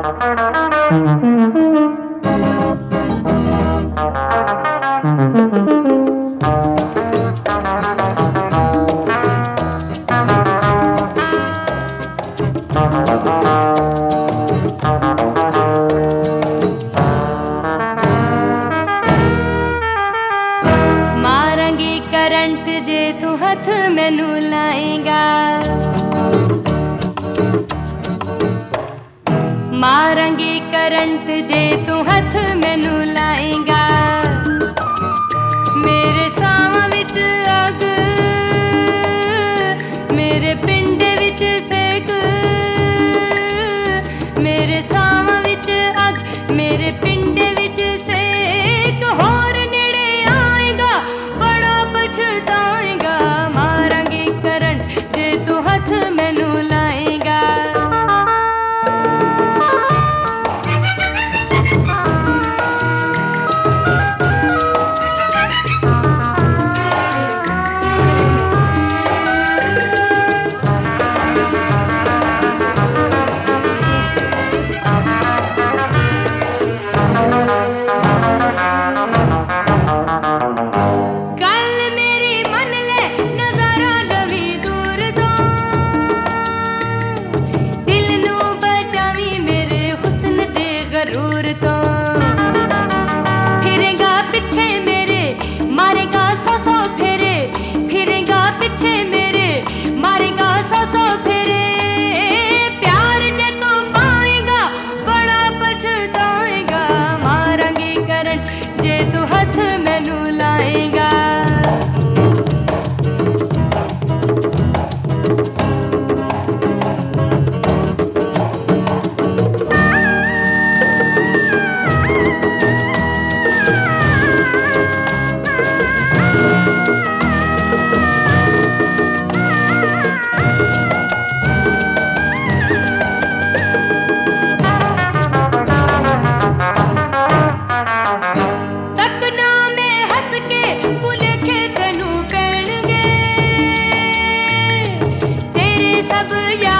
मारांगी current जे तू हथ मैनू लाएगा, मारांगी करंट जे तू हथ मैनू लाएगा। मेरे सावां विच अग, मेरे पिंड विच सेक, मेरे सावां विच अग, मेरे पिंड विच सेक। होर नेड़े आएगा बड़ा पछताएगा, मारांगी करंट जे तू हथ मैनू लाएगा। जरूर तो फिरेगा पीछे मेरे, मारेगा सौ सौ फेरे, फिरेगा पीछे मेरे, मारेगा सौ सौ फेरे। प्यार जे तू पाएगा बड़ा पछताएगा, मारांगी करंट जे तू हथ मैनू लाएगा। सब